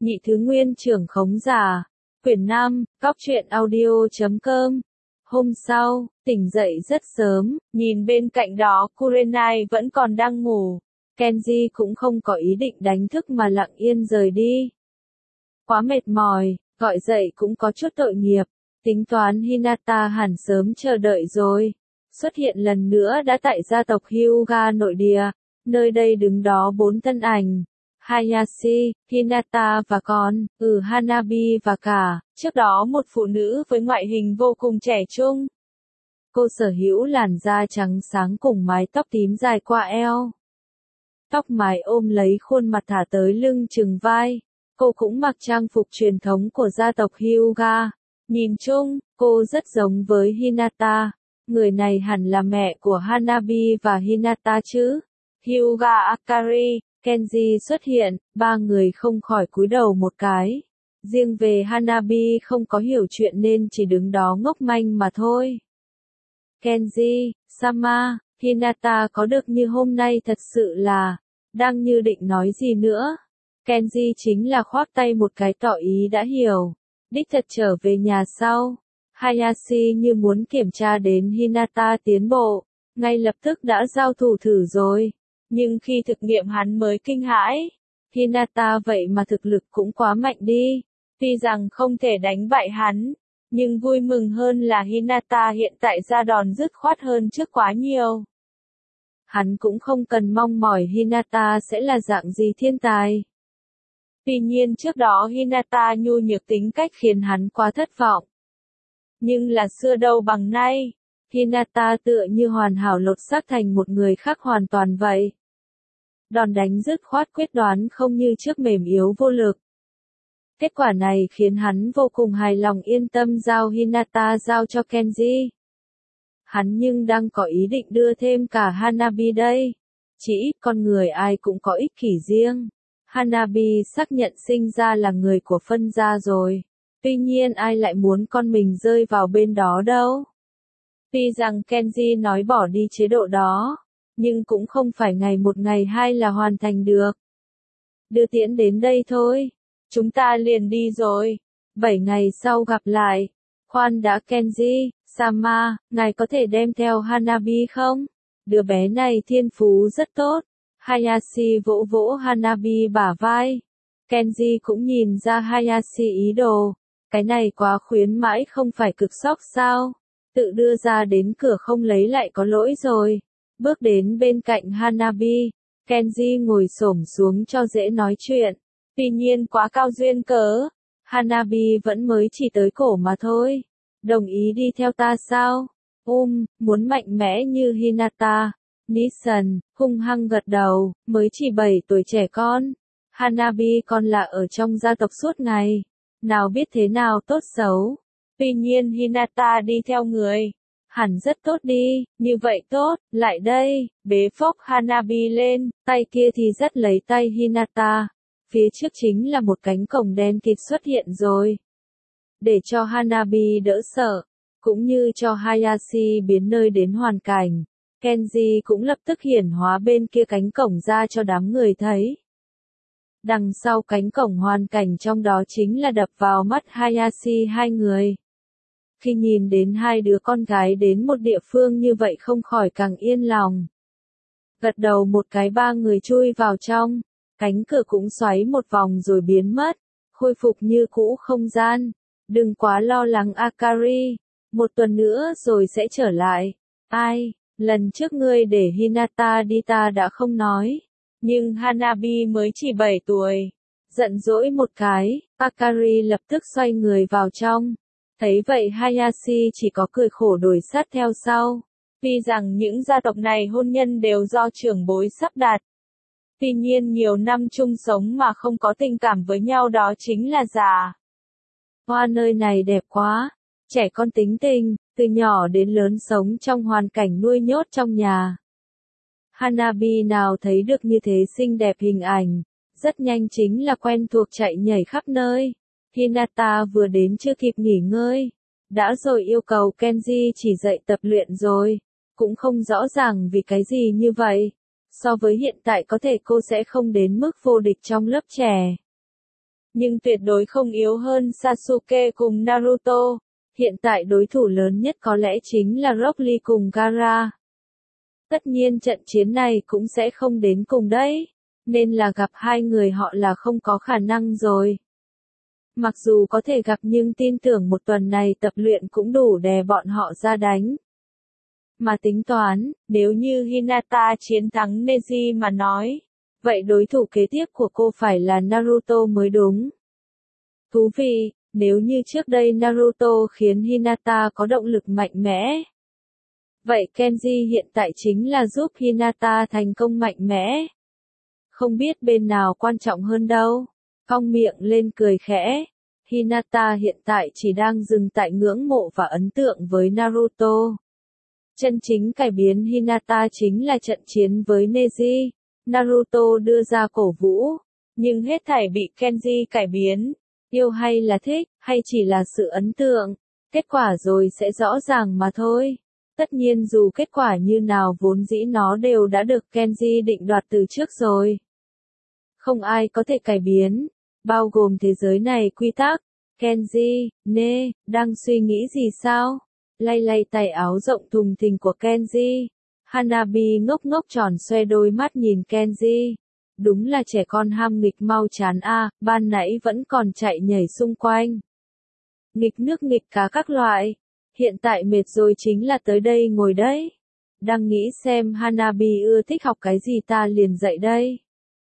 Nhị thứ nguyên trưởng khống giả. Quyển 5, Góc truyện audio.com. Hôm sau, tỉnh dậy rất sớm, nhìn bên cạnh đó Kurenai vẫn còn đang ngủ. Kenji cũng không có ý định đánh thức mà lặng yên rời đi. Quá mệt mỏi, gọi dậy cũng có chút tội nghiệp. Tính toán Hinata hẳn sớm chờ đợi rồi. Xuất hiện lần nữa đã tại gia tộc Hyuga nội địa. Nơi đây đứng đó 4 thân ảnh. Hayashi, Hinata và con, Hanabi và cả, trước đó một phụ nữ với ngoại hình vô cùng trẻ trung. Cô sở hữu làn da trắng sáng cùng mái tóc tím dài qua eo. Tóc mái ôm lấy khuôn mặt thả tới lưng chừng vai. Cô cũng mặc trang phục truyền thống của gia tộc Hyuga. Nhìn chung, cô rất giống với Hinata. Người này hẳn là mẹ của Hanabi và Hinata chứ. Hyuga Akari, Kenji xuất hiện, ba người không khỏi cúi đầu một cái. Riêng về Hanabi không có hiểu chuyện nên chỉ đứng đó ngốc manh mà thôi. Kenji, Sama, Hinata có được như hôm nay thật sự là, đang như định nói gì nữa. Kenji chính là khoác tay một cái tỏ ý đã hiểu. Đích thật trở về nhà sau. Hayashi như muốn kiểm tra đến Hinata tiến bộ, ngay lập tức đã giao thủ thử rồi. Nhưng khi thực nghiệm hắn mới kinh hãi. Hinata vậy mà thực lực cũng quá mạnh đi. Tuy rằng không thể đánh bại hắn, nhưng vui mừng hơn là Hinata hiện tại ra đòn dứt khoát hơn trước quá nhiều. Hắn cũng không cần mong mỏi Hinata sẽ là dạng gì thiên tài. Tuy nhiên trước đó Hinata nhu nhược tính cách khiến hắn quá thất vọng. Nhưng là xưa đâu bằng nay. Hinata tựa như hoàn hảo lột xác thành một người khác hoàn toàn vậy. Đòn đánh dứt khoát quyết đoán không như trước mềm yếu vô lực. Kết quả này khiến hắn vô cùng hài lòng yên tâm giao Hinata giao cho Kenji. Hắn nhưng đang có ý định đưa thêm cả Hanabi đây. Chỉ ít con người ai cũng có ích kỷ riêng. Hanabi xác nhận sinh ra là người của phân gia rồi. Tuy nhiên ai lại muốn con mình rơi vào bên đó đâu. Tuy rằng Kenji nói bỏ đi chế độ đó, nhưng cũng không phải ngày một ngày hai là hoàn thành được. Đưa tiễn đến đây thôi. Chúng ta liền đi rồi. 7 ngày sau gặp lại. Khoan đã Kenji, Sama, ngài có thể đem theo Hanabi không? Đứa bé này thiên phú rất tốt. Hayashi vỗ vỗ Hanabi bả vai. Kenji cũng nhìn ra Hayashi ý đồ. Cái này quá khuyến mãi không phải cực sốc sao? Tự đưa ra đến cửa không lấy lại có lỗi rồi. Bước đến bên cạnh Hanabi. Kenji ngồi xổm xuống cho dễ nói chuyện. Tuy nhiên quá cao duyên cớ. Hanabi vẫn mới chỉ tới cổ mà thôi. Đồng ý đi theo ta sao? Muốn mạnh mẽ như Hinata. Nissan, hung hăng gật đầu, mới chỉ 7 tuổi trẻ con. Hanabi còn là ở trong gia tộc suốt ngày. Nào biết thế nào tốt xấu. Tuy nhiên Hinata đi theo người. Hẳn rất tốt đi, như vậy tốt, lại đây, bế phốc Hanabi lên, tay kia thì dắt lấy tay Hinata. Phía trước chính là một cánh cổng đen kịt xuất hiện rồi. Để cho Hanabi đỡ sợ, cũng như cho Hayashi biến nơi đến hoàn cảnh, Kenji cũng lập tức hiển hóa bên kia cánh cổng ra cho đám người thấy. Đằng sau cánh cổng hoàn cảnh trong đó chính là đập vào mắt Hayashi hai người. Khi nhìn đến hai đứa con gái đến một địa phương như vậy không khỏi càng yên lòng. Gật đầu một cái ba người chui vào trong, cánh cửa cũng xoáy một vòng rồi biến mất, khôi phục như cũ không gian. Đừng quá lo lắng Akari, một tuần nữa rồi sẽ trở lại. Ai, lần trước ngươi để Hinata đi ta đã không nói, nhưng Hanabi mới chỉ 7 tuổi. Giận dỗi một cái, Akari lập tức xoay người vào trong. Thấy vậy Hayashi chỉ có cười khổ đuổi sát theo sau. Tuy rằng những gia tộc này hôn nhân đều do trưởng bối sắp đặt. Tuy nhiên nhiều năm chung sống mà không có tình cảm với nhau đó chính là già. Hoa nơi này đẹp quá. Trẻ con tính tình, từ nhỏ đến lớn sống trong hoàn cảnh nuôi nhốt trong nhà. Hanabi nào thấy được như thế xinh đẹp hình ảnh. Rất nhanh chính là quen thuộc chạy nhảy khắp nơi. Hinata vừa đến chưa kịp nghỉ ngơi. Đã rồi yêu cầu Kenji chỉ dạy tập luyện rồi. Cũng không rõ ràng vì cái gì như vậy. So với hiện tại có thể cô sẽ không đến mức vô địch trong lớp trẻ. nhưng tuyệt đối không yếu hơn Sasuke cùng Naruto. Hiện tại đối thủ lớn nhất có lẽ chính là Rock Lee cùng Gaara. Tất nhiên trận chiến này cũng sẽ không đến cùng đấy, nên là gặp hai người họ là không có khả năng rồi. Mặc dù có thể gặp nhưng tin tưởng một tuần này tập luyện cũng đủ đè bọn họ ra đánh. Mà tính toán, nếu như Hinata chiến thắng Neji mà nói, vậy đối thủ kế tiếp của cô phải là Naruto mới đúng. Thú vị, nếu như trước đây Naruto khiến Hinata có động lực mạnh mẽ. Vậy Kenji hiện tại chính là giúp Hinata thành công mạnh mẽ. Không biết bên nào quan trọng hơn đâu. Cong miệng lên cười khẽ. Hinata hiện tại chỉ đang dừng tại ngưỡng mộ và ấn tượng với Naruto. Chân chính cải biến Hinata chính là trận chiến với Neji. Naruto đưa ra cổ vũ, nhưng hết thảy bị Kenji cải biến. Yêu hay là thích, hay chỉ là sự ấn tượng, kết quả rồi sẽ rõ ràng mà thôi. Tất nhiên dù kết quả như nào vốn dĩ nó đều đã được Kenji định đoạt từ trước rồi. Không ai có thể cải biến, bao gồm thế giới này quy tắc. Kenji, đang suy nghĩ gì sao? Lay lay tay áo rộng thùng thình của Kenji. Hanabi ngốc ngốc tròn xoe đôi mắt nhìn Kenji. Đúng là trẻ con ham nghịch mau chán a, ban nãy vẫn còn chạy nhảy xung quanh. Nghịch nước nghịch cá các loại. Hiện tại mệt rồi chính là tới đây ngồi đấy. Đang nghĩ xem Hanabi ưa thích học cái gì ta liền dạy đây.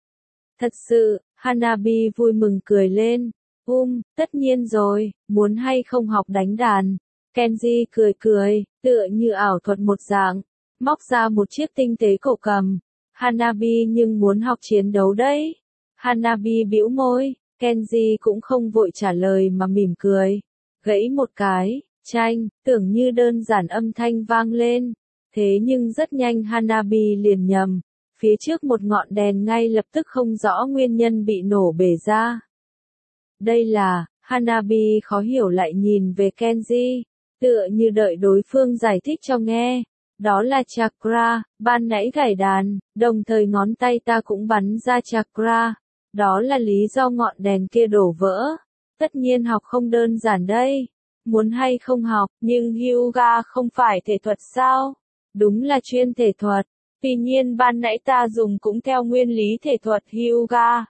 Thật sự, Hanabi vui mừng cười lên. Tất nhiên rồi, muốn hay không học đánh đàn. Kenji cười cười, tựa như ảo thuật một dạng, móc ra một chiếc tinh tế cổ cầm. Hanabi nhưng muốn học chiến đấu đấy. Hanabi bĩu môi, Kenji cũng không vội trả lời mà mỉm cười. Gãy một cái, chanh, tưởng như đơn giản âm thanh vang lên. Thế nhưng rất nhanh Hanabi liền nhầm. Phía trước một ngọn đèn ngay lập tức không rõ nguyên nhân bị nổ bể ra. Đây là, Hanabi khó hiểu lại nhìn về Kenji, tựa như đợi đối phương giải thích cho nghe. Đó là chakra, ban nãy gảy đàn, đồng thời ngón tay ta cũng bắn ra chakra. Đó là lý do ngọn đèn kia đổ vỡ. Tất nhiên học không đơn giản đây. Muốn hay không học, nhưng Hyuga không phải thể thuật sao? Đúng là chuyên thể thuật. Tuy nhiên ban nãy ta dùng cũng theo nguyên lý thể thuật Hyuga.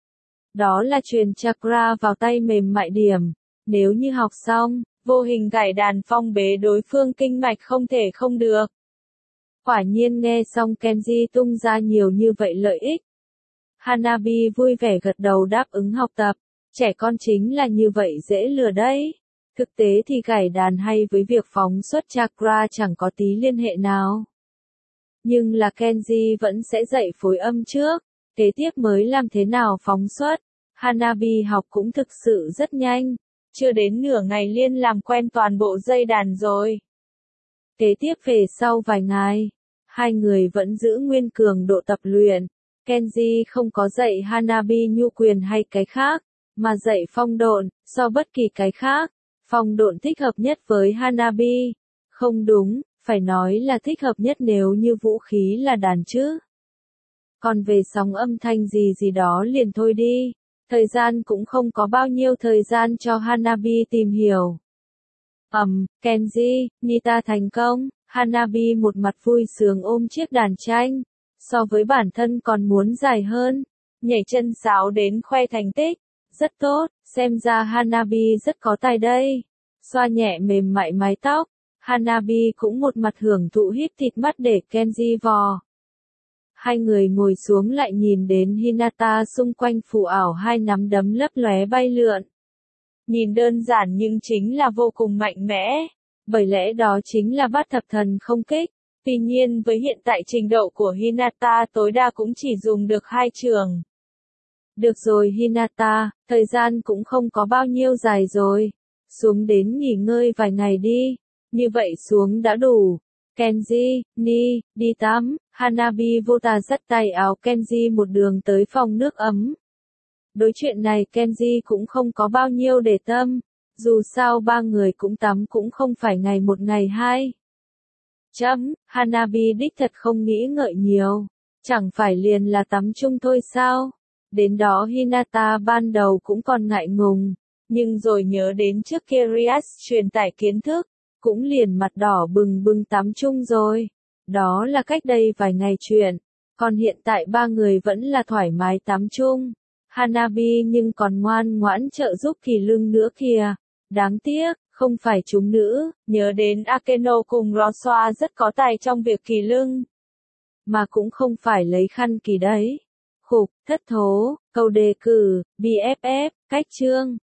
Đó là truyền chakra vào tay mềm mại điểm. Nếu như học xong, vô hình gảy đàn phong bế đối phương kinh mạch không thể không được. Quả nhiên nghe xong Kenji tung ra nhiều như vậy lợi ích. Hanabi vui vẻ gật đầu đáp ứng học tập. Trẻ con chính là như vậy dễ lừa đấy. Thực tế thì gảy đàn hay với việc phóng xuất chakra chẳng có tí liên hệ nào. Nhưng là Kenji vẫn sẽ dạy phối âm trước, kế tiếp mới làm thế nào phóng xuất. Hanabi học cũng thực sự rất nhanh, chưa đến nửa ngày liên làm quen toàn bộ dây đàn rồi. Kế tiếp về sau vài ngày, hai người vẫn giữ nguyên cường độ tập luyện. Kenji không có dạy Hanabi nhu quyền hay cái khác, mà dạy phong độn, so bất kỳ cái khác. Phong độn thích hợp nhất với Hanabi. Không đúng, phải nói là thích hợp nhất nếu như vũ khí là đàn chứ. Còn về sóng âm thanh gì gì đó liền thôi đi. Thời gian cũng không có bao nhiêu thời gian cho Hanabi tìm hiểu. Kenji, Nita thành công. Hanabi một mặt vui sướng ôm chiếc đàn tranh. So với bản thân còn muốn dài hơn. Nhảy chân sáo đến khoe thành tích. Rất tốt, xem ra Hanabi rất có tài đây. Xoa nhẹ mềm mại mái tóc. Hanabi cũng một mặt hưởng thụ hít thịt mắt để Kenji vò. Hai người ngồi xuống lại nhìn đến Hinata xung quanh phù ảo hai nắm đấm lấp lóe bay lượn. Nhìn đơn giản nhưng chính là vô cùng mạnh mẽ. Bởi lẽ đó chính là bát thập thần không kích. Tuy nhiên với hiện tại trình độ của Hinata tối đa cũng chỉ dùng được 2 trường. Được rồi Hinata, thời gian cũng không có bao nhiêu dài rồi. Xuống đến nghỉ ngơi vài ngày đi. Như vậy xuống đã đủ. Kenji, đi tắm. Hanabi vô tà dắt tay áo Kenji một đường tới phòng nước ấm. Đối chuyện này Kenji cũng không có bao nhiêu để tâm. Dù sao ba người cũng tắm cũng không phải ngày một ngày hai. Hanabi đích thật không nghĩ ngợi nhiều. Chẳng phải liền là tắm chung thôi sao? Đến đó Hinata ban đầu cũng còn ngại ngùng, nhưng rồi nhớ đến trước kia Rias truyền tải kiến thức, cũng liền mặt đỏ bừng bừng tắm chung rồi. Đó là cách đây vài ngày chuyện, còn hiện tại ba người vẫn là thoải mái tắm chung. Hanabi nhưng còn ngoan ngoãn trợ giúp Kỳ Lưng nữa kìa. Đáng tiếc, không phải chúng nữ, nhớ đến Akeno cùng Roswa rất có tài trong việc Kỳ Lưng. Mà cũng không phải lấy khăn kỳ đấy. Khục, thất thố, câu đề cử, BFF, cách chương.